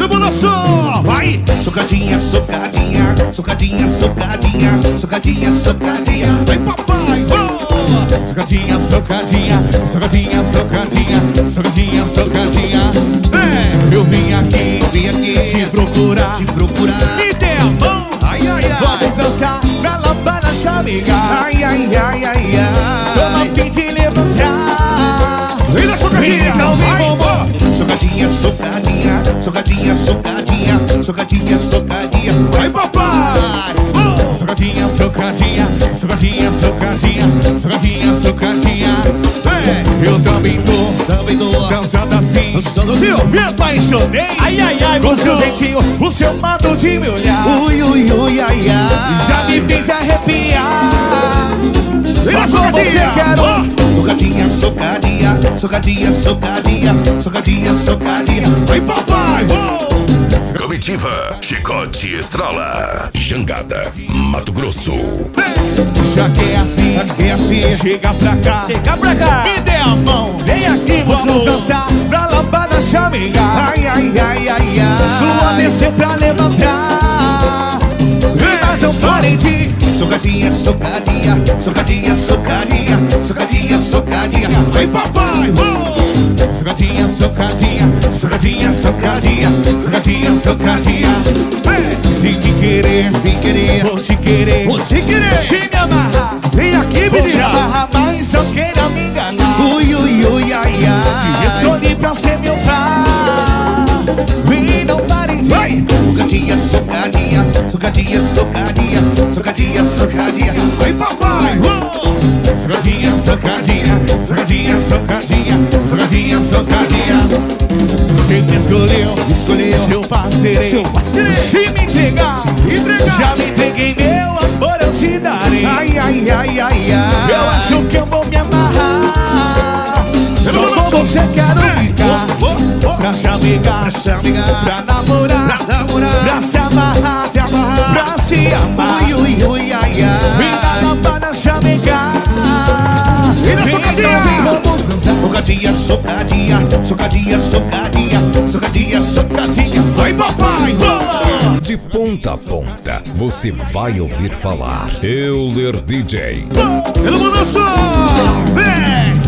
Todo mundo só, vai! Socadinha, socadinha, socadinha, socadinha, socadinha, socadinha. Vai, papai! Oh! Socadinha, socadinha, socadinha, socadinha, socadinha, socadinha. É, eu vim aqui te procurar, Me dê a mão, ai, ai, ai. vamos dançar na lambada chamiga. Ai, ai, ai, ai, ai. Tô a fim de levantar. Vem na socadinha! Então vem, Vai, vamos. Socadinha, socadinha, socadinha, socadinha, socadinha, socadinha. Vai, papai! Oh! Socadinha, socadinha, socadinha, socadinha, socadinha, socadinha. É, Eu também tô dançando assim. dançando assim, ó. Me apaixonei, Ai, ai, ai, com seu Buju. jeitinho, o seu modo de me olhar. Ui, ui, ui, ai, ai. Já me fez arrepiar. Vem na Só com você socadinha! quero. Oh! Socadinha, socadinha, socadinha, socadinha, socadinha, socadinha. Vai, papai! Oh! Comitiva, Chicote Estrala, Jangada, Mato Grosso. Já que é assim, É assim. chega pra cá. Chega pra cá. Me dê a mão, Vem aqui, vamos Buju. dançar pra lambada chamigar. Ai, ai, ai, ai, ai. Sua descer pra levantar. Mas não parem de Socadinha, socadinha, socadinha, socadinha, socadinha, socadinha. Vai, papai! Oh! socadinha, socadinha, socadinha, socadinha, socadinha, socadinha. É, Se me querer, vem querer, vou te querer. vou te querer. Se me amarrar, Vem aqui, vou te menina. amarrar, mas não queira me enganar. Ui, ui, ui, ai, Te ai. escolhi pra ser meu par. E não parem de Vai! Socadinha, socadinha, socadinha, socadinha, socadinha, socadinha. Vai, papai! Oh! Socadinha, socadinha, socadinha, socadinha, socadinha, socadinha. Você me escolheu, seu parceiro. Se me entregar, já me entreguei, meu amor, eu te darei. Ai, ai, ai, ai, ai. Eu acho que eu vou me amarrar. Só com você quero ficar. Pra chamegar, pra namorar, pra se amarrar, pra se amar. Ui, ui, ui, ai, Vem na ai. lambada chamegar. Vem na socadinha. Então vamos dançar. Socadinha, socadinha, socadinha, socadinha, socadinha, socadinha. Vai, papai! Oh! De ponta a ponta, você vai ouvir falar. Euler DJ. Pelo mundo só! Vem!